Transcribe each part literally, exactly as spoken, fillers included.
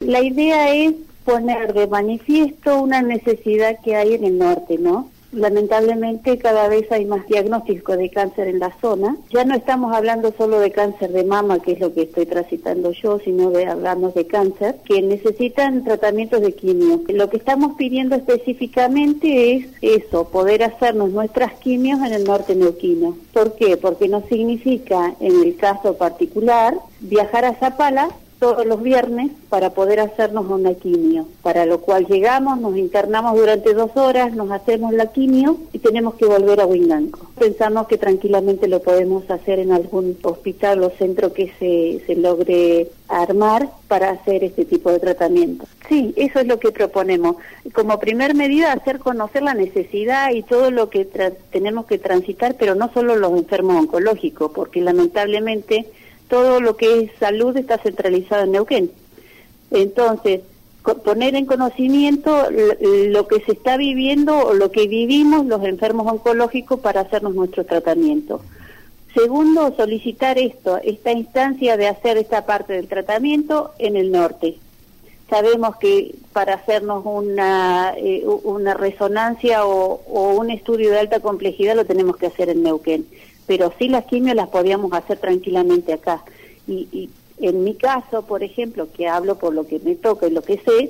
La idea es poner de manifiesto una necesidad que hay en el norte, ¿no? Lamentablemente cada vez hay más diagnósticos de cáncer en la zona. Ya no estamos hablando solo de cáncer de mama, que es lo que estoy transitando yo, sino de hablamos de cáncer, que necesitan tratamientos de quimio. Lo que estamos pidiendo específicamente es eso, poder hacernos nuestras quimios en el norte neuquino. ¿Por qué? Porque nos significa, en el caso particular, viajar a Zapala todos los viernes para poder hacernos una quimio, para lo cual llegamos, nos internamos durante dos horas, nos hacemos la quimio y tenemos que volver a Huinganco. Pensamos que tranquilamente lo podemos hacer en algún hospital o centro que se, se logre armar para hacer este tipo de tratamiento. Sí, eso es lo que proponemos. Como primer medida, hacer conocer la necesidad y todo lo que tenemos que transitar, pero no solo los enfermos oncológicos, porque lamentablemente todo lo que es salud está centralizado en Neuquén. Entonces, poner en conocimiento lo que se está viviendo o lo que vivimos los enfermos oncológicos para hacernos nuestro tratamiento. Segundo, solicitar esto, esta instancia de hacer esta parte del tratamiento en el norte. Sabemos que para hacernos una, eh, una resonancia o, o un estudio de alta complejidad lo tenemos que hacer en Neuquén, pero sí las quimios las podíamos hacer tranquilamente acá. Y, y en mi caso, por ejemplo, que hablo por lo que me toca y lo que sé,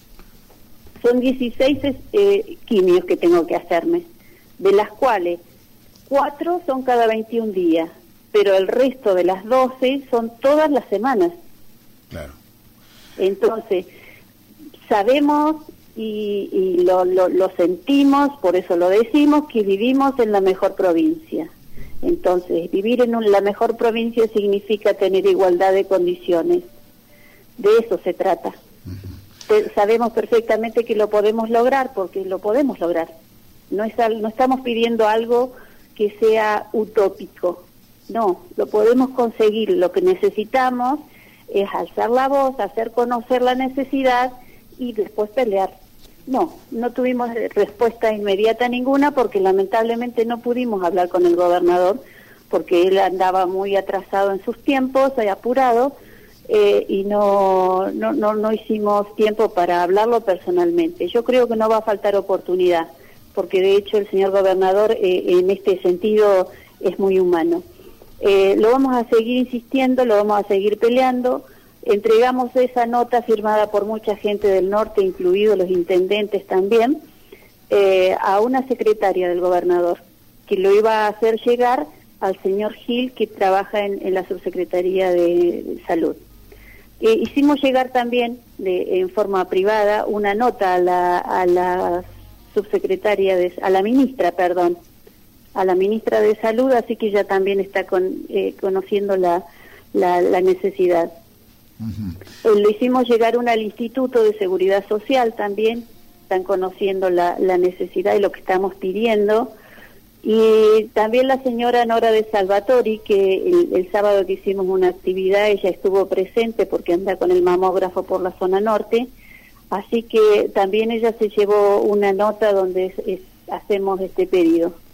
son dieciséis eh, quimios que tengo que hacerme, de las cuales cuatro son cada veintiún días, pero el resto de las doce son todas las semanas. Claro. Entonces, sabemos y, y lo, lo, lo sentimos, por eso lo decimos, que vivimos en la mejor provincia. Entonces, vivir en un, la mejor provincia significa tener igualdad de condiciones. De eso se trata. Uh-huh. Sabemos perfectamente que lo podemos lograr, porque lo podemos lograr. No, es, no estamos pidiendo algo que sea utópico. No, lo podemos conseguir. Lo que necesitamos es alzar la voz, hacer conocer la necesidad y después pelear. No, no tuvimos respuesta inmediata ninguna porque lamentablemente no pudimos hablar con el gobernador porque él andaba muy atrasado en sus tiempos, apurado, eh, y no, no, no, no hicimos tiempo para hablarlo personalmente. Yo creo que no va a faltar oportunidad porque de hecho el señor gobernador eh, en este sentido es muy humano. Eh, lo vamos a seguir insistiendo, lo vamos a seguir peleando. Entregamos esa nota firmada por mucha gente del norte, incluidos los intendentes también, eh, a una secretaria del gobernador, que lo iba a hacer llegar al señor Gil, que trabaja en, en la subsecretaría de, de Salud. Eh, hicimos llegar también, de, en forma privada, una nota a la, a la subsecretaria, de, a la ministra, perdón, a la ministra de Salud, así que ella también está con, eh, conociendo la, la, la necesidad. Uh-huh. Lo hicimos llegar una al Instituto de Seguridad Social también, están conociendo la, la necesidad y lo que estamos pidiendo, y también la señora Nora de Salvatori, que el, el sábado que hicimos una actividad, ella estuvo presente porque anda con el mamógrafo por la zona norte, así que también ella se llevó una nota donde es, es, hacemos este pedido.